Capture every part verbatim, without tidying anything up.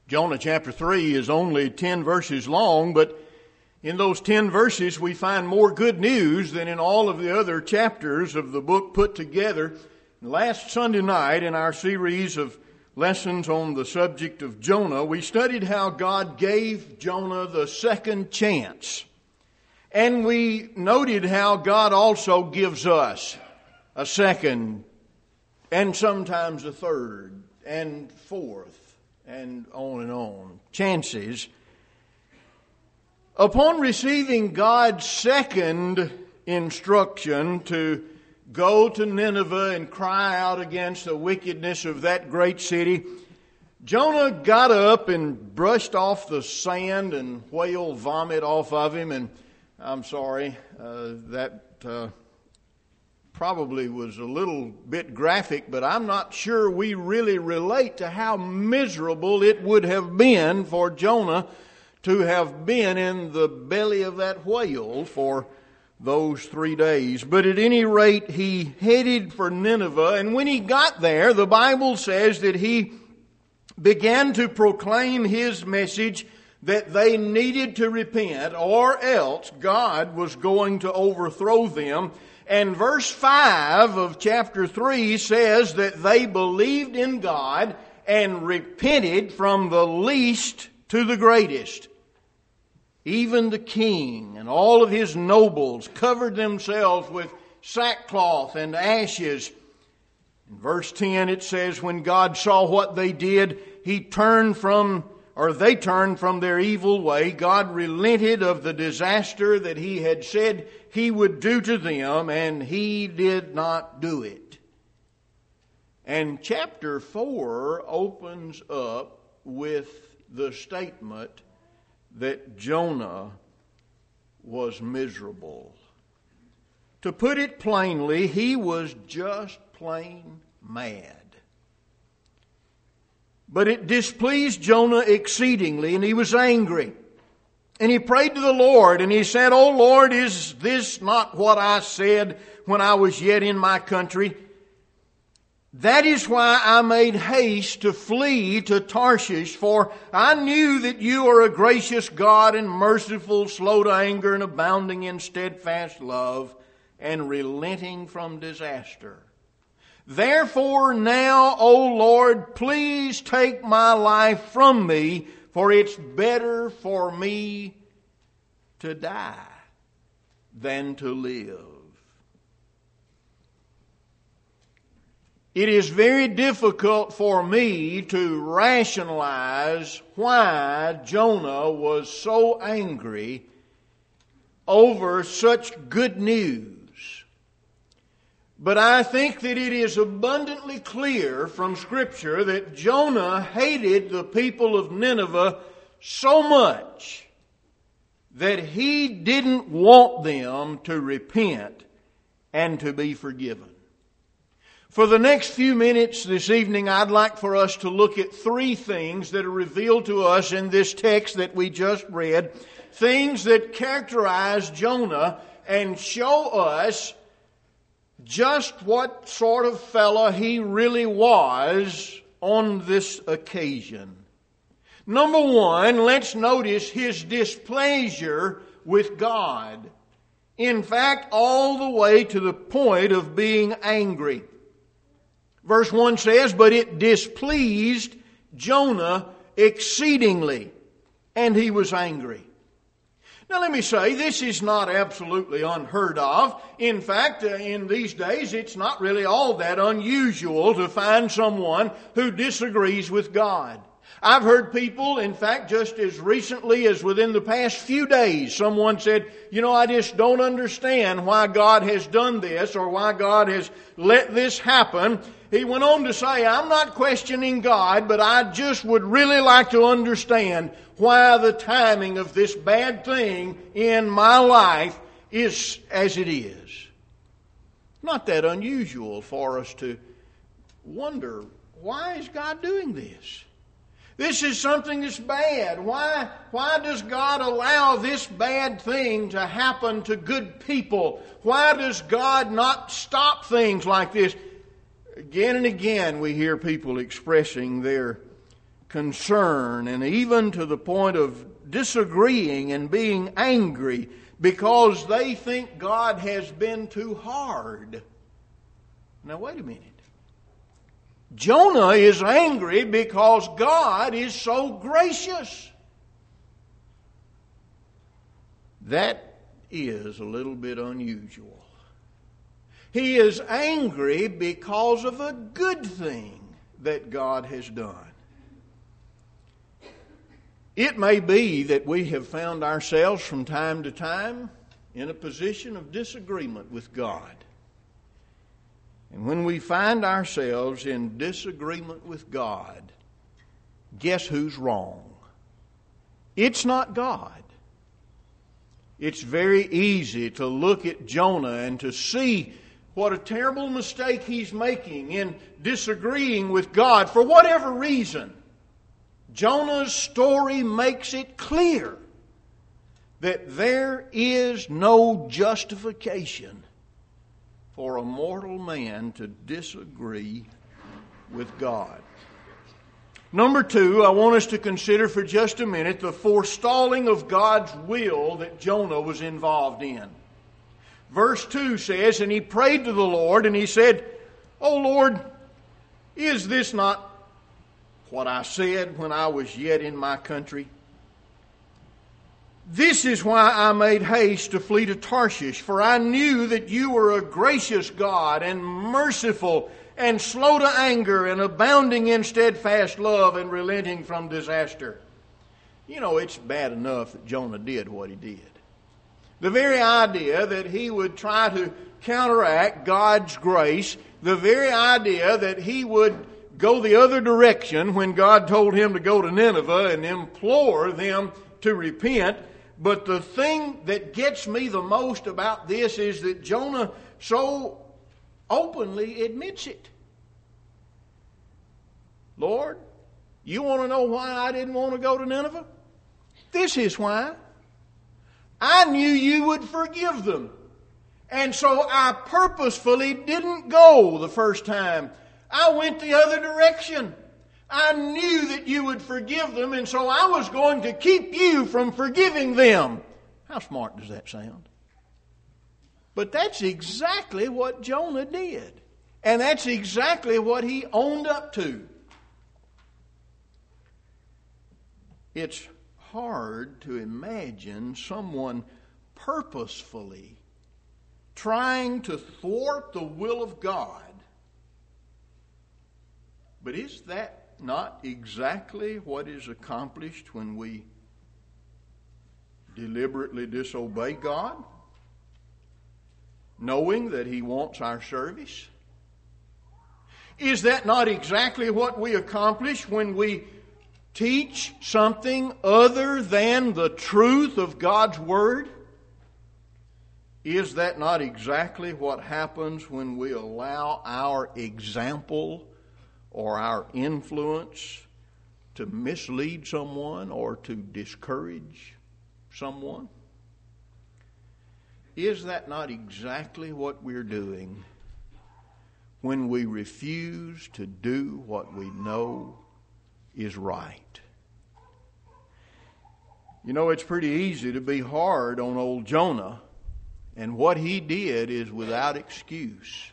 Jonah chapter three is only ten verses long, but in those ten verses we find more good news than in all of the other chapters of the book put together. Last Sunday night in our series of lessons on the subject of Jonah, we studied how God gave Jonah the second chance. And we noted how God also gives us a second and sometimes a third and fourth and on and on chances. Upon receiving God's second instruction to go to Nineveh and cry out against the wickedness of that great city, Jonah got up and brushed off the sand and whale vomit off of him. And I'm sorry, uh, that uh, probably was a little bit graphic, but I'm not sure we really relate to how miserable it would have been for Jonah to have been in the belly of that whale for those three days. But at any rate, he headed for Nineveh, and when he got there, the Bible says that he began to proclaim his message that they needed to repent, or else God was going to overthrow them. And verse five of chapter three says that they believed in God and repented from the least to the greatest. Even the king and all of his nobles covered themselves with sackcloth and ashes. In verse ten it says, when God saw what they did, he turned from, or they turned from their evil way. God relented of the disaster that he had said he would do to them, and he did not do it. And chapter four opens up with the statement that Jonah was miserable. To put it plainly, he was just plain mad. But it displeased Jonah exceedingly, and he was angry. And he prayed to the Lord, and he said, "O Lord, is this not what I said when I was yet in my country? That is why I made haste to flee to Tarshish, for I knew that you are a gracious God and merciful, slow to anger and abounding in steadfast love, and relenting from disaster. Therefore now, O Lord, please take my life from me, for it's better for me to die than to live." It is very difficult for me to rationalize why Jonah was so angry over such good news. But I think that it is abundantly clear from Scripture that Jonah hated the people of Nineveh so much that he didn't want them to repent and to be forgiven. For the next few minutes this evening, I'd like for us to look at three things that are revealed to us in this text that we just read. Things that characterize Jonah and show us just what sort of fellow he really was on this occasion. Number one, let's notice his displeasure with God. In fact, all the way to the point of being angry. Verse one says, "But it displeased Jonah exceedingly, and he was angry." Now let me say, this is not absolutely unheard of. In fact, uh, in these days, it's not really all that unusual to find someone who disagrees with God. I've heard people, in fact, just as recently as within the past few days, someone said, you know, I just don't understand why God has done this or why God has let this happen. He went on to say, I'm not questioning God, but I just would really like to understand why the timing of this bad thing in my life is as it is. Not that unusual for us to wonder, why is God doing this? This is something that's bad. Why, why does God allow this bad thing to happen to good people? Why does God not stop things like this? Again and again we hear people expressing their concern and even to the point of disagreeing and being angry because they think God has been too hard. Now wait a minute. Jonah is angry because God is so gracious. That is a little bit unusual. He is angry because of a good thing that God has done. It may be that we have found ourselves from time to time in a position of disagreement with God. And when we find ourselves in disagreement with God, guess who's wrong? It's not God. It's very easy to look at Jonah and to see what a terrible mistake he's making in disagreeing with God for whatever reason. Jonah's story makes it clear that there is no justification for a mortal man to disagree with God. Number two, I want us to consider for just a minute the forestalling of God's will that Jonah was involved in. Verse two says, "And he prayed to the Lord, and he said, O Lord, is this not what I said when I was yet in my country? This is why I made haste to flee to Tarshish, for I knew that you were a gracious God and merciful and slow to anger and abounding in steadfast love and relenting from disaster." You know, it's bad enough that Jonah did what he did. The very idea that he would try to counteract God's grace, the very idea that he would go the other direction when God told him to go to Nineveh and implore them to repent. But the thing that gets me the most about this is that Jonah so openly admits it. Lord, you want to know why I didn't want to go to Nineveh? This is why. I knew you would forgive them. And so I purposefully didn't go the first time. I went the other direction. I knew that you would forgive them, and so I was going to keep you from forgiving them. How smart does that sound? But that's exactly what Jonah did. And that's exactly what he owned up to. It's hard to imagine someone purposefully trying to thwart the will of God. But is that not exactly what is accomplished when we deliberately disobey God, knowing that He wants our service? Is that not exactly what we accomplish when we teach something other than the truth of God's Word? Is that not exactly what happens when we allow our example or our influence to mislead someone or to discourage someone? Is that not exactly what we're doing when we refuse to do what we know is right? You know, it's pretty easy to be hard on old Jonah, and what he did is without excuse.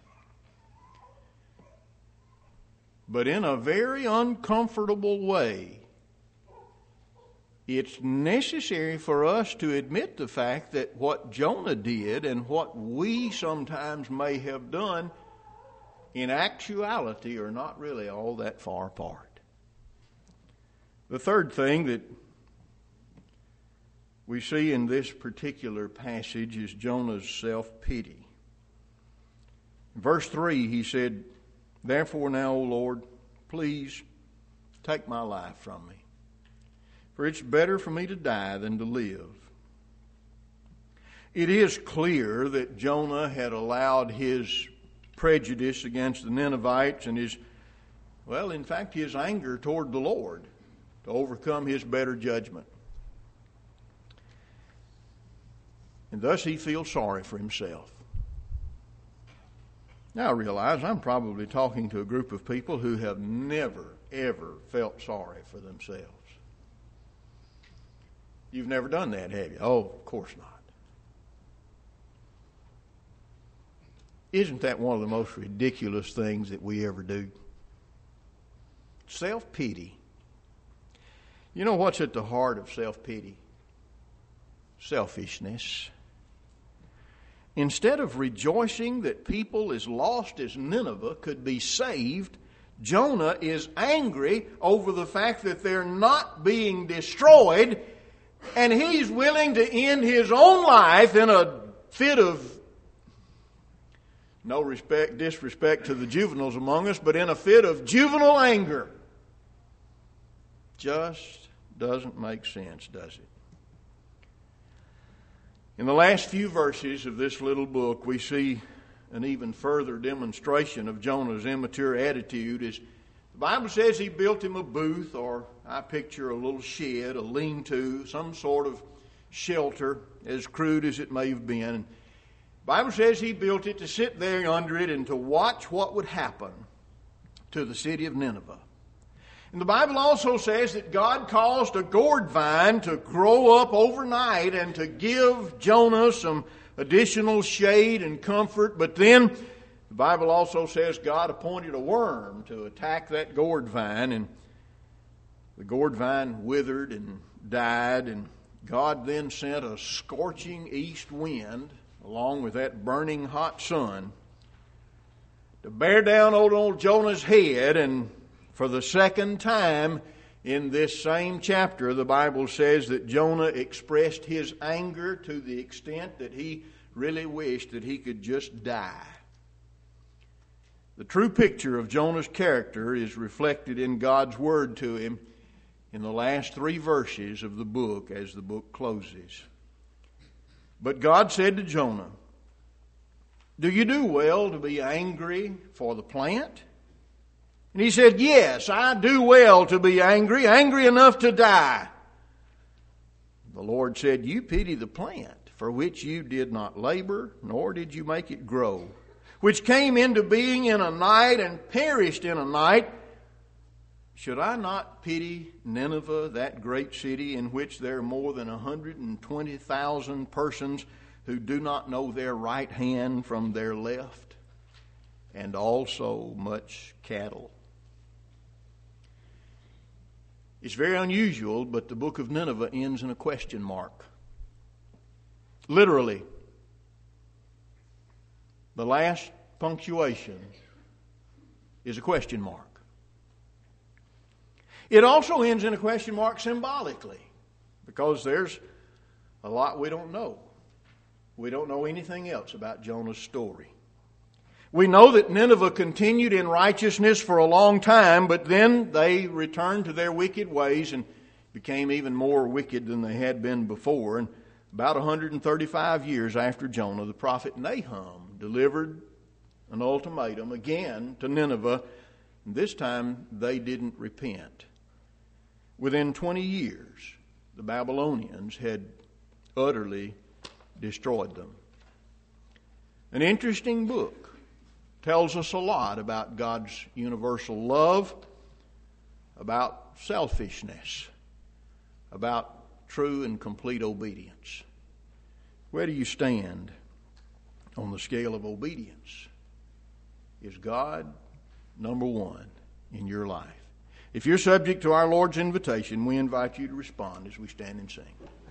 But in a very uncomfortable way, it's necessary for us to admit the fact that what Jonah did and what we sometimes may have done in actuality are not really all that far apart. The third thing that we see in this particular passage is Jonah's self-pity. In verse three, he said, "Therefore now, O Lord, please take my life from me. For it's better for me to die than to live." It is clear that Jonah had allowed his prejudice against the Ninevites and his, well, in fact, his anger toward the Lord to overcome his better judgment. And thus he feels sorry for himself. Now I realize I'm probably talking to a group of people who have never ever felt sorry for themselves. You've never done that, have you? Oh, of course not. Isn't that one of the most ridiculous things that we ever do? Self-pity. You know what's at the heart of self-pity? Selfishness. Instead of rejoicing that people as lost as Nineveh could be saved, Jonah is angry over the fact that they're not being destroyed, and he's willing to end his own life in a fit of, no respect, disrespect to the juveniles among us, but in a fit of juvenile anger. Just doesn't make sense, does it? In the last few verses of this little book, we see an even further demonstration of Jonah's immature attitude. As the Bible says, he built him a booth, or I picture a little shed, a lean-to, some sort of shelter, as crude as it may have been. And the Bible says he built it to sit there under it and to watch what would happen to the city of Nineveh. And the Bible also says that God caused a gourd vine to grow up overnight and to give Jonah some additional shade and comfort. But then the Bible also says God appointed a worm to attack that gourd vine, and the gourd vine withered and died, and God then sent a scorching east wind along with that burning hot sun to bear down old, old Jonah's head. And for the second time in this same chapter, the Bible says that Jonah expressed his anger to the extent that he really wished that he could just die. The true picture of Jonah's character is reflected in God's word to him in the last three verses of the book as the book closes. But God said to Jonah, "Do you do well to be angry for the plant?" And he said, "Yes, I do well to be angry, angry enough to die." The Lord said, "You pity the plant, for which you did not labor, nor did you make it grow, which came into being in a night and perished in a night. Should I not pity Nineveh, that great city in which there are more than one hundred twenty thousand persons who do not know their right hand from their left, and also much cattle?" It's very unusual, but the book of Nineveh ends in a question mark. Literally. The last punctuation is a question mark. It also ends in a question mark symbolically, because there's a lot we don't know. We don't know anything else about Jonah's story. We know that Nineveh continued in righteousness for a long time, but then they returned to their wicked ways and became even more wicked than they had been before. And about one hundred thirty-five years after Jonah, the prophet Nahum delivered an ultimatum again to Nineveh. And this time they didn't repent. Within twenty years, the Babylonians had utterly destroyed them. An interesting book. Tells us a lot about God's universal love, about selfishness, about true and complete obedience. Where do you stand on the scale of obedience? Is God number one in your life? If you're subject to our Lord's invitation, we invite you to respond as we stand and sing.